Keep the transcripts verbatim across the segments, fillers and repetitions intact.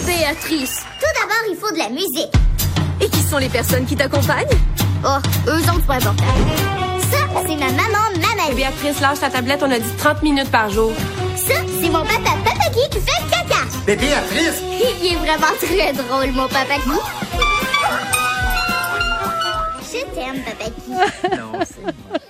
Béatrice? Tout d'abord, il faut de la musique. Et qui sont les personnes qui t'accompagnent? Oh, eux autres, c'est pas important. Ça, c'est ma maman, Mamali. Béatrice, lâche ta tablette, on a dit trente minutes par jour. Ça, c'est mon papa, Papa Guy, qui fait caca. Mais Béatrice! Il est vraiment très drôle, mon Papa Guy. Je t'aime, Papa Guy. Non, c'est moi.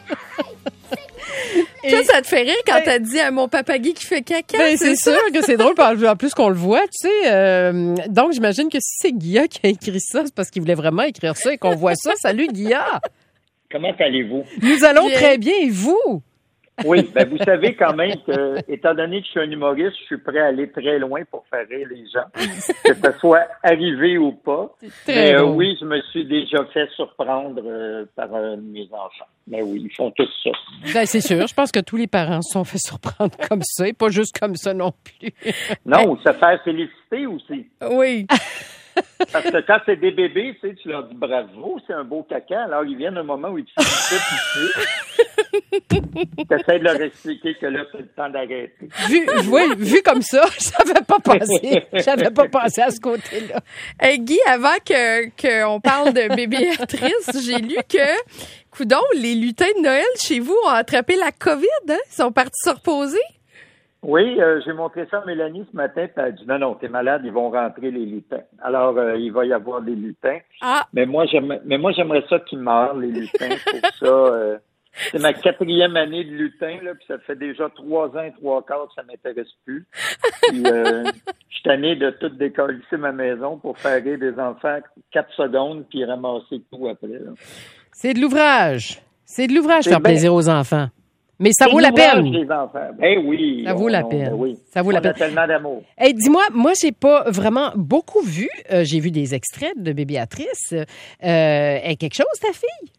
Et... Toi, ça te fait rire quand t'as dit à mon papa Guy qui fait caca? Ben, c'est c'est sûr que c'est drôle, en plus qu'on le voit, tu sais. Euh, donc, j'imagine que si c'est Guilla qui a écrit ça, c'est parce qu'il voulait vraiment écrire ça et qu'on voit ça. Salut, Guilla! Comment allez-vous? Nous allons Bien. très bien, et vous? Oui, ben vous savez quand même que, étant donné que je suis un humoriste, je suis prêt à aller très loin pour faire rire les gens, que ce soit arrivé ou pas. Très Mais euh, drôle. oui, je me suis déjà fait surprendre euh, par euh, mes enfants. Mais oui, ils font tous ça. Ben, c'est sûr. Je pense que tous les parents se sont fait surprendre comme ça, et pas juste comme ça non plus. Non, se faire féliciter aussi. Oui. Parce que quand c'est des bébés, tu sais, tu leur dis bravo, c'est un beau caca. Alors, ils viennent un moment où ils te félicitent. Tu essaies de leur expliquer que là, c'est le temps d'arrêter. Vu, oui, vu comme ça, j'avais pas pensé. J'avais pas pensé à ce côté-là. Hey, Guy, avant que qu'on parle de Béatrice, j'ai lu que, coudon, les lutins de Noël chez vous ont attrapé la COVID, hein? Ils sont partis se reposer. Oui, euh, j'ai montré ça à Mélanie ce matin, puis elle a dit non, non, t'es malade, ils vont rentrer les lutins. Alors, euh, il va y avoir des lutins. Ah. Mais moi, j'aime, mais moi, j'aimerais ça qu'ils meurent, les lutins. Pour ça, euh, c'est ma quatrième année de lutin, là, puis ça fait déjà trois ans et trois quarts que ça m'intéresse plus. Puis, euh, je suis tanné de tout décalisser ma maison pour faire rire des enfants quatre secondes, puis ramasser tout après, là. C'est de l'ouvrage. C'est de l'ouvrage C'est faire bien. plaisir aux enfants. Mais ça C'est vaut la l'ouvrage peine. des enfants. Ben oui. Ça vaut on- la on- peine. ben oui. Ça vaut On la a peine. tellement d'amour. Hey, dis-moi, moi, j'ai pas vraiment beaucoup vu. Euh, j'ai vu des extraits de Béatrice. Euh, est quelque chose, ta fille?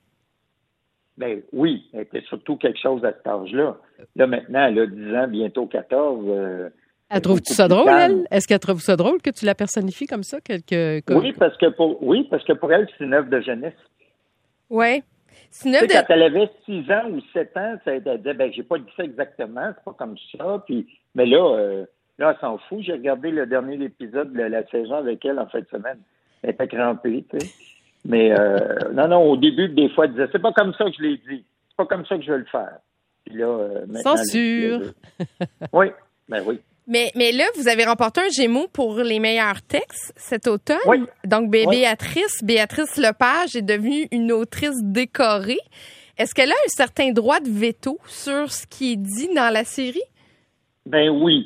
Ben oui, elle était surtout quelque chose à cet âge-là. Là, maintenant, elle a dix ans, bientôt quatorze. Euh, Elle trouve-tu beaucoup ça plus drôle, calme. elle? Est-ce qu'elle trouve ça drôle que tu la personnifies comme ça? Quelque, comme- Oui, parce que pour oui, parce que pour elle, c'est une œuvre de jeunesse. Ouais. C'est une Tu sais, œuvre de... quand elle avait six ans ou sept ans, ça, elle disait, ben, j'ai pas dit ça exactement, c'est pas comme ça. Puis, mais là, euh, là, elle s'en fout. J'ai regardé le dernier épisode de la saison avec elle en fin de semaine. Elle était crampée, tu sais. Mais, euh, non, non, au début, des fois, elle disait, c'est pas comme ça que je l'ai dit. C'est pas comme ça que je veux le faire. Puis là, euh, maintenant, Censure. elle- Oui, ben oui. Mais, mais là, vous avez remporté un Gémeaux pour les meilleurs textes cet automne. Oui. Donc, Bé- Oui. Béatrice, Béatrice Lepage est devenue une autrice décorée. Est-ce qu'elle a un certain droit de veto sur ce qui est dit dans la série? Ben oui.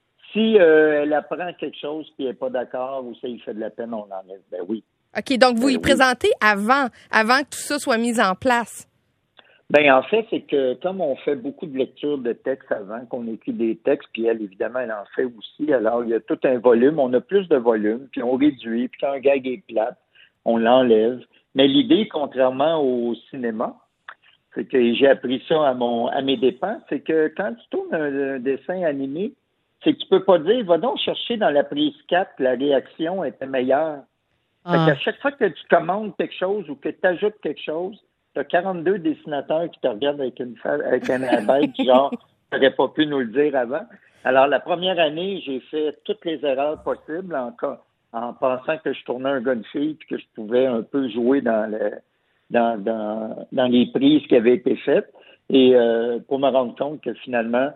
Si euh, elle apprend quelque chose puis elle n'est pas d'accord ou ça lui fait de la peine, on l'enlève. Ben oui. OK, donc vous Ben y oui. présentez avant, avant que tout ça soit mis en place. Ben en fait, c'est que comme on fait beaucoup de lectures de textes avant, qu'on écrit des textes, puis elle, évidemment, elle en fait aussi. Alors, il y a tout un volume. On a plus de volume, puis on réduit, puis quand un gag est plate, on l'enlève. Mais l'idée, contrairement au cinéma, c'est que j'ai appris ça à mon à mes dépens, c'est que quand tu tournes un, un dessin animé, c'est que tu peux pas dire, va donc chercher dans la prise quatre, la réaction était meilleure. Fait Ah. qu'à chaque fois que tu commandes quelque chose ou que tu ajoutes quelque chose, tu as quarante-deux dessinateurs qui te regardent avec une fa- avec un air bête, genre, tu n'aurais pas pu nous le dire avant. Alors, la première année, j'ai fait toutes les erreurs possibles en, ca- en pensant que je tournais un gars de fille puis que je pouvais un peu jouer dans le dans, dans, dans les prises qui avaient été faites. Et euh, pour me rendre compte que finalement,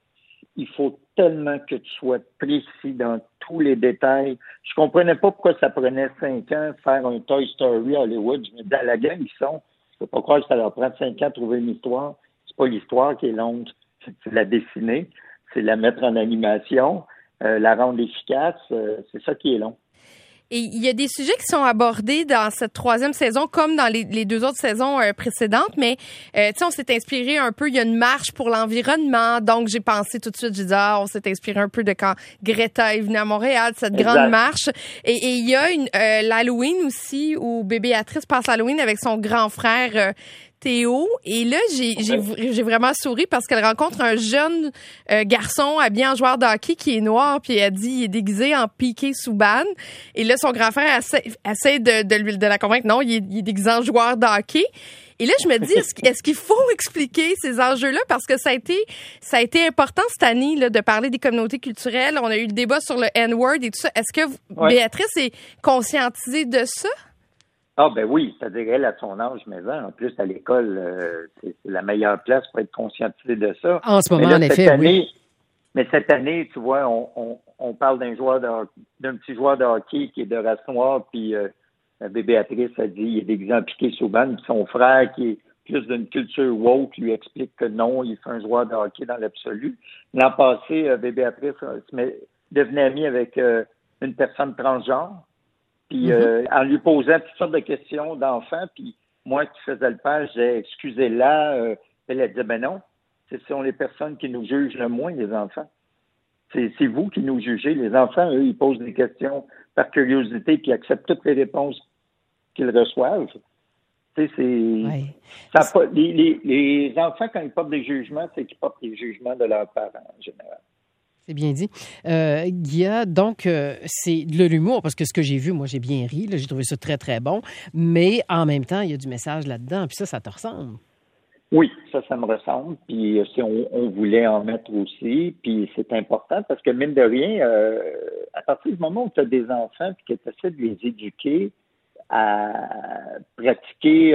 il faut tellement que tu sois précis dans tous les détails. Je comprenais pas pourquoi ça prenait cinq ans de faire un Toy Story Hollywood. Je me disais, à la gang, ils sont. Je peux pas croire que ça leur prend cinq ans de trouver une histoire. C'est pas l'histoire qui est longue. C'est la dessiner, c'est la mettre en animation, euh, la rendre efficace. Euh, c'est ça qui est long. Et il y a des sujets qui sont abordés dans cette troisième saison, comme dans les, les deux autres saisons euh, précédentes, mais euh, tu sais, on s'est inspiré un peu, il y a une marche pour l'environnement, donc j'ai pensé tout de suite, j'ai dit, ah, on s'est inspiré un peu de quand Greta est venue à Montréal, cette Exact. grande marche. Et, et il y a une euh, l'Halloween aussi, où bébé Béatrice passe Halloween avec son grand frère euh, Théo. Et là, j'ai, j'ai, j'ai vraiment souri parce qu'elle rencontre un jeune euh, garçon habillé en joueur de hockey qui est noir, puis elle dit il est déguisé en Piqué Souban. Et là, son grand frère essaie, essaie de, de, lui, de la convaincre, non, il est, il est déguisé en joueur de hockey. Et là, je me dis, est-ce, est-ce qu'il faut expliquer ces enjeux-là? Parce que ça a été, ça a été important cette année là, de parler des communautés culturelles. On a eu le débat sur le N-word et tout ça. Est-ce que ouais. Béatrice est conscientisée de ça? Ah ben oui, c'est-à-dire elle à son âge, mais en plus à l'école, euh, c'est, c'est la meilleure place pour être conscientisé de ça. En ce moment, là, en effet, année, oui. Mais cette année, tu vois, on, on, on parle d'un joueur de, d'un petit joueur de hockey qui est de race noire, puis euh, Béatrice a dit il est déguisé en Piqué Souban, puis son frère qui est plus d'une culture woke lui explique que non, il est un joueur de hockey dans l'absolu. L'an passé, euh, Béatrice euh, se met, devenait amie avec euh, une personne transgenre. Puis euh, en lui posant toutes sortes de questions d'enfants, puis moi qui faisais le père, j'ai excusez-la, euh, elle a dit ben non, ce sont les personnes qui nous jugent le moins, les enfants. C'est, c'est vous qui nous jugez. Les enfants, eux, ils posent des questions par curiosité, puis acceptent toutes les réponses qu'ils reçoivent. Tu sais, c'est, ouais. ça, les, les, les enfants, quand ils portent des jugements, c'est qu'ils portent des jugements de leurs parents en général. C'est bien dit. Euh, Guilla, donc, euh, c'est de l'humour, parce que ce que j'ai vu, moi, j'ai bien ri. Là, j'ai trouvé ça très, très bon. Mais en même temps, il y a du message là-dedans. Puis ça, ça te ressemble. Oui, ça, ça me ressemble. Puis si on, on voulait en mettre aussi. Puis c'est important parce que, mine de rien, euh, à partir du moment où tu as des enfants et que tu essaies de les éduquer à pratiquer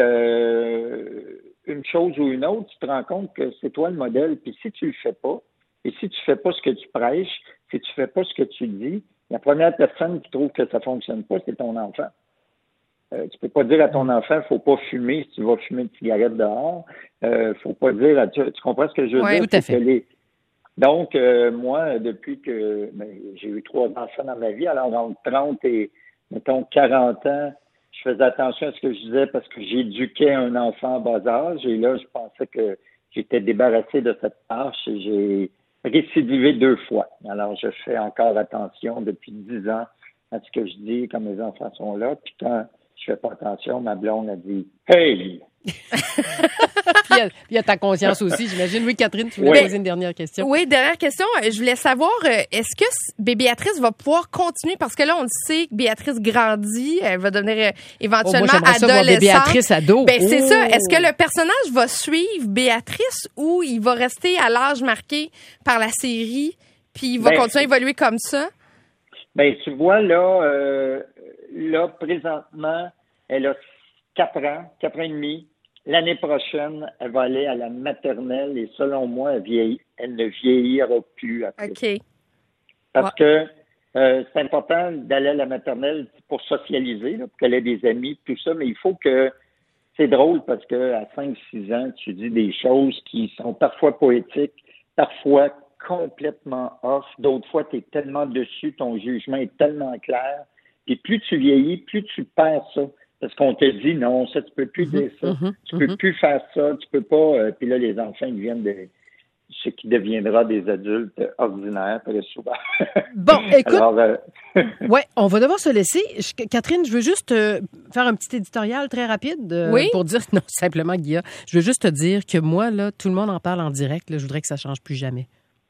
euh, une chose ou une autre, tu te rends compte que c'est toi le modèle. Puis si tu le fais pas, et si tu fais pas ce que tu prêches, si tu fais pas ce que tu dis, la première personne qui trouve que ça fonctionne pas, c'est ton enfant. Euh, tu peux pas dire à ton enfant, faut pas fumer si tu vas fumer une cigarette dehors. Euh, faut pas dire, à, tu, tu comprends ce que je veux ouais, dire? Tout à fait. Les... Donc, euh, moi, depuis que ben, j'ai eu trois enfants dans ma vie, alors entre trente et, mettons, quarante ans, je faisais attention à ce que je disais parce que j'éduquais un enfant en bas âge et là, je pensais que j'étais débarrassé de cette tâche et j'ai récidivé deux fois. Alors, je fais encore attention depuis dix ans à ce que je dis quand mes enfants sont là. Puis quand je fais pas attention, ma blonde a dit « Hey! » Puis il y, y a ta conscience aussi, j'imagine. Oui, Catherine, tu voulais oui. poser une dernière question. Oui, dernière question. Je voulais savoir, est-ce que Béatrice va pouvoir continuer? Parce que là, on le sait que Béatrice grandit, elle va devenir éventuellement oh, moi, adolescente. Béatrice ado. Ben, c'est oh. ça. Est-ce que le personnage va suivre Béatrice ou il va rester à l'âge marqué par la série puis il va ben, continuer à évoluer comme ça? Ben, tu vois, là, euh, là, présentement, elle a quatre ans, quatre ans et demi. L'année prochaine, elle va aller à la maternelle et selon moi, elle, vieillit, elle ne vieillira plus après. OK. Parce que euh, c'est important d'aller à la maternelle pour socialiser, là, pour qu'elle ait des amis, tout ça, mais il faut que... C'est drôle parce qu'à cinq six ans, tu dis des choses qui sont parfois poétiques, parfois complètement off. D'autres fois, tu es tellement dessus, ton jugement est tellement clair. Puis plus tu vieillis, plus tu perds ça. Parce qu'on te dit, non, ça, tu peux plus dire ça. Mm-hmm, tu peux mm-hmm. plus faire ça. Tu peux pas... Euh, puis là, les enfants, ils deviennent des... ce qui deviendra des adultes ordinaires, très souvent. Bon, écoute... Alors, euh... ouais, on va devoir se laisser. Je, Catherine, je veux juste euh, faire un petit éditorial très rapide euh, oui? pour dire... Non, simplement, Guilla, je veux juste te dire que moi, là, tout le monde en parle en direct. Là, je voudrais que ça change plus jamais.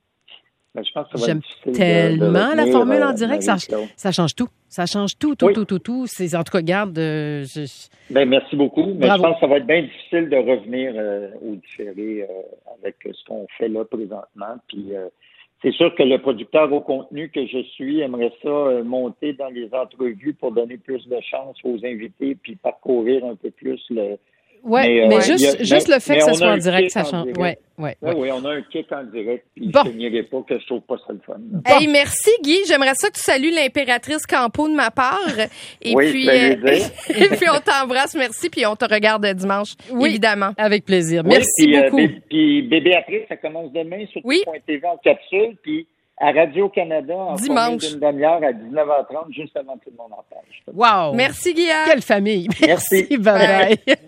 Ben, je pense que ça va J'aime être tellement de, de la formule en euh, direct. Ça, ça change tout. Ça change tout, tout, oui. tout, tout, tout. C'est, en tout cas, garde... Euh, je... ben, merci beaucoup. Mais Bravo. je pense que ça va être bien difficile de revenir euh, au différé euh, avec ce qu'on fait là présentement. Puis euh, c'est sûr que le producteur au contenu que je suis aimerait ça euh, monter dans les entrevues pour donner plus de chance aux invités puis parcourir un peu plus le... Oui, mais, mais, mais euh, juste, a, juste mais, le fait que ce soit en direct, ça en change. direct. Ouais, ouais, oui, ouais. oui, on a un kick en direct. Puis bon. je ne nierai pas que je trouve pas ça le fun. Bon. Hey, merci, Guy. J'aimerais ça que tu salues l'impératrice Campo de ma part. Et oui, puis, euh, et puis, on t'embrasse. Merci. Puis, on te regarde dimanche, oui, évidemment. Avec plaisir. Oui, merci puis, beaucoup. Euh, puis, Bébé après, ça commence demain sur oui. Point T V en capsule. Puis, à Radio-Canada, en dimanche. D'une demi-heure à dix-neuf heures trente, juste avant que tout le monde en parle. Wow! Merci, Guy. Quelle famille! Merci. Merci. Bye-bye.